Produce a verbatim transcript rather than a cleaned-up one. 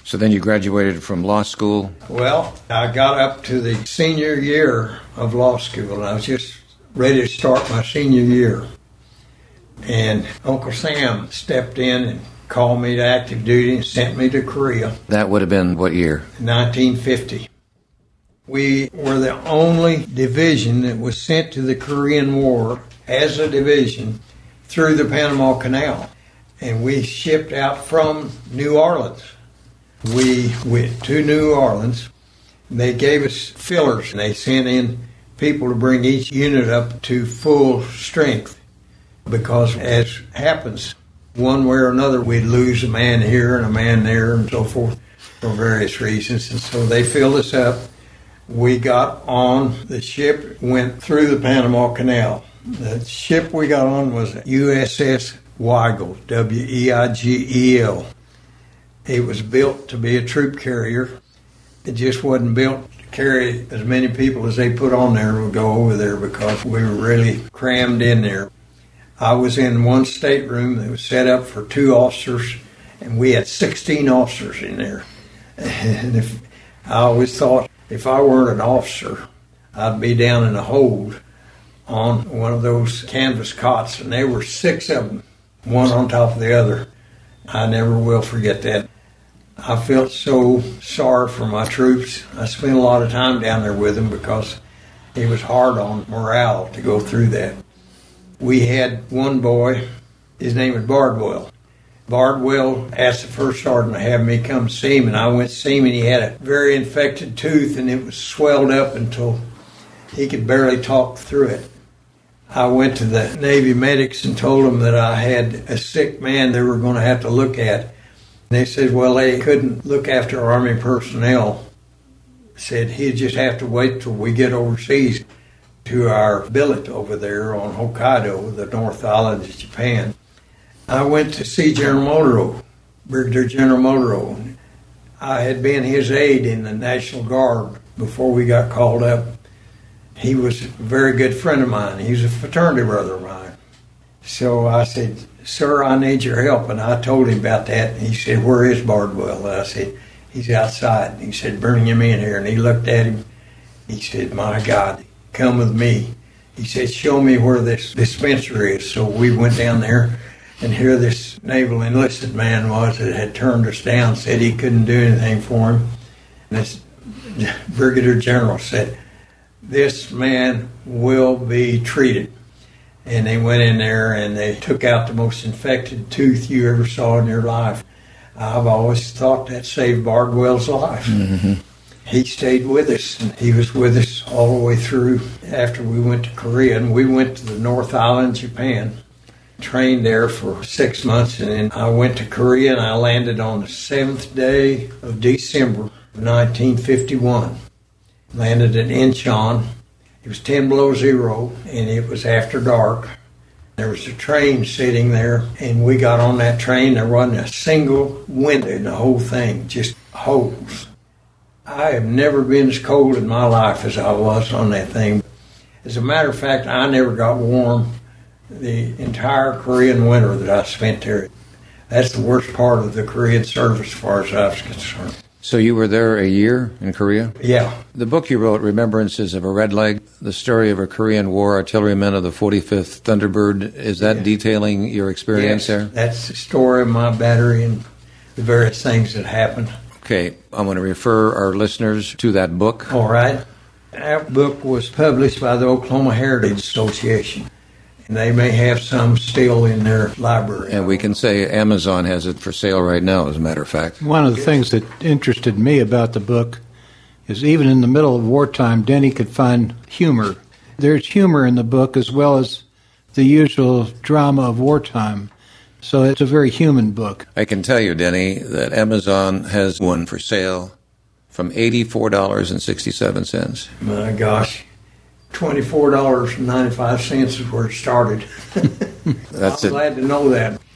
So then you graduated from law school? Well, I got up to the senior year of law school, and I was just ready to start my senior year. And Uncle Sam stepped in and called me to active duty and sent me to Korea. That would have been what year? nineteen fifty. We were the only division that was sent to the Korean War as a division through the Panama Canal. And we shipped out from New Orleans. We went to New Orleans. They gave us fillers, and they sent in people to bring each unit up to full strength. Because as happens, one way or another, we'd lose a man here and a man there and so forth for various reasons. And so they filled us up. We got on the ship, went through the Panama Canal. The ship we got on was U S S Weigel, W E I G E L. It was built to be a troop carrier. It just wasn't built to carry as many people as they put on there to go over there because we were really crammed in there. I was in one stateroom that was set up for two officers, and we had sixteen officers in there. And if I always thought if I weren't an officer, I'd be down in a hold on one of those canvas cots, and there were six of them, one on top of the other. I never will forget that. I felt so sorry for my troops. I spent a lot of time down there with them because it was hard on morale to go through that. We had one boy, his name was Bardwell. Bardwell asked the first sergeant to have me come see him, and I went to see him, and he had a very infected tooth, and it was swelled up until he could barely talk through it. I went to the Navy medics and told them that I had a sick man they were going to have to look at. They said, well, they couldn't look after Army personnel. Said he'd just have to wait till we get overseas to our billet over there on Hokkaido, the North Island of Japan. I went to see General Motorola, Brigadier General Motorola. I had been his aide in the National Guard before we got called up. He was a very good friend of mine. He was a fraternity brother of mine. So I said, sir, I need your help. And I told him about that. And he said, where is Bardwell? And I said, he's outside. And he said, bring him in here. And he looked at him. He said, my God, come with me. He said, show me where this dispensary is. So we went down there. And here this naval enlisted man was that had turned us down, said he couldn't do anything for him. And this Brigadier General said, this man will be treated. And they went in there and they took out the most infected tooth you ever saw in your life. I've always thought that saved Bardwell's life. Mm-hmm. He stayed with us, and he was with us all the way through after we went to Korea. And we went to the North Island, Japan. Trained there for six months, and then I went to Korea, and I landed on the seventh day of December nineteen fifty-one. Landed in Incheon. It was ten below zero, and it was after dark. There was a train sitting there, and we got on that train. There wasn't a single window in the whole thing, just holes. I have never been as cold in my life as I was on that thing. As a matter of fact, I never got warm the entire Korean winter that I spent there. That's the worst part of the Korean service as far as I was concerned. So you were there a year in Korea? Yeah. The book you wrote, Remembrances of a Red Leg, the story of a Korean War artilleryman of the forty-fifth Thunderbird, is that yeah. detailing your experience yes, there? That's the story of my battery and the various things that happened. Okay, I'm going to refer our listeners to that book. All right. That book was published by the Oklahoma Heritage Association. And they may have some still in their library. And we can say Amazon has it for sale right now, as a matter of fact. One of the things that interested me about the book is even in the middle of wartime, Denny could find humor. There's humor in the book as well as the usual drama of wartime. So it's a very human book. I can tell you, Denny, that Amazon has one for sale from eighty-four dollars and sixty-seven cents. My gosh. twenty-four dollars and ninety-five cents is where it started. That's I'm it. glad to know that.